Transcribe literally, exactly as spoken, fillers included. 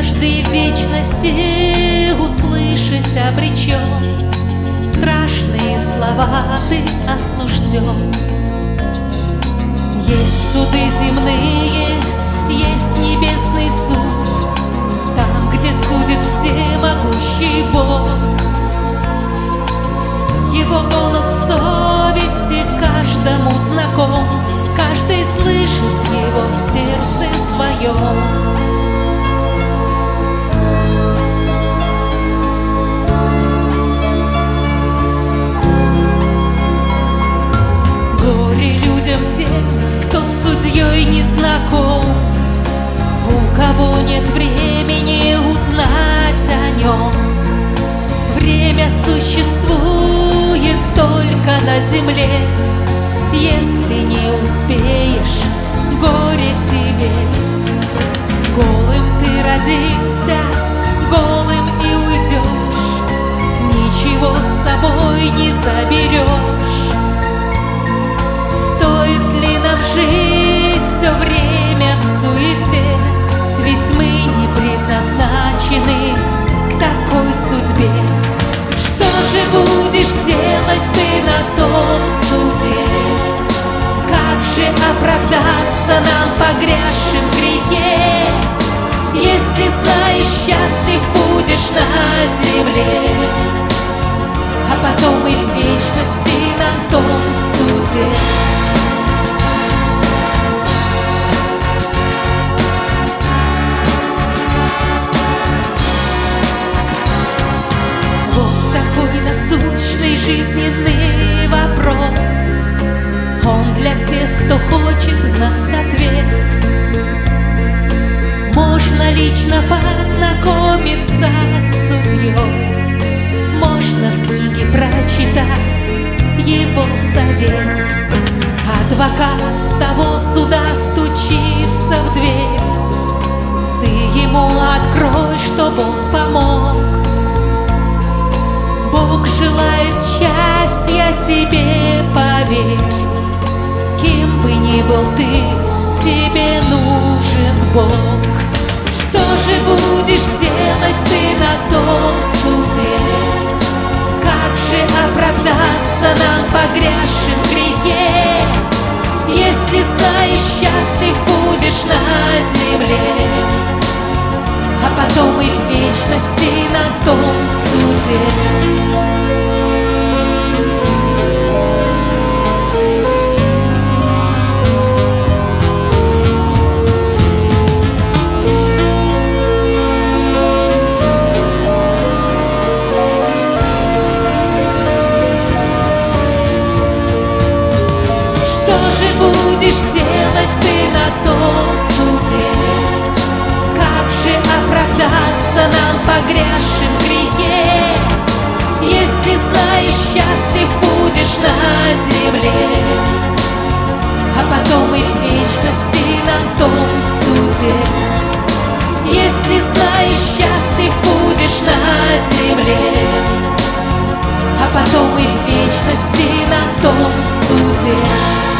Однажды в вечности услышать обречен, страшные слова ты осужден. Есть суды земные, есть небесный суд, там, где судит всемогущий Бог. Его голос совести каждому знаком, каждый слышит его в сердце своем. Тем, кто с судьей не знаком, у кого нет времени узнать о нем. Время существует только на земле, если не успеешь, горе тебе. Голым ты родился, голым и уйдешь, ничего с собой не заберешь. Жить все время в суете, ведь мы не предназначены к такой судьбе. Что же будешь делать ты на том суде? Как же оправдаться нам, погрязшим в грехе, если, знаешь, счастлив будешь на земле, а потом и в вечности на том суде? Насущный жизненный вопрос, он для тех, кто хочет знать ответ. Можно лично познакомиться с судьей, можно в книге прочитать его совет. Адвокат с того суда стучится в дверь, ты ему открой, чтоб он помог. Бог желает счастья тебе, поверь. Кем бы ни был ты, тебе нужен Бог. Что же будешь делать ты на том суде? Как же оправдаться нам, погрязшим в грехе, если, знаешь, счастлив будешь на земле, а потом и в вечности на том суде? Будешь делать ты на том суде? Как же оправдаться нам, погрязшим в грехе, если, знаешь, счастлив будешь на земле, а потом и в вечности на том суде? Если, знаешь, счастлив будешь на земле, а потом и в вечности на том суде?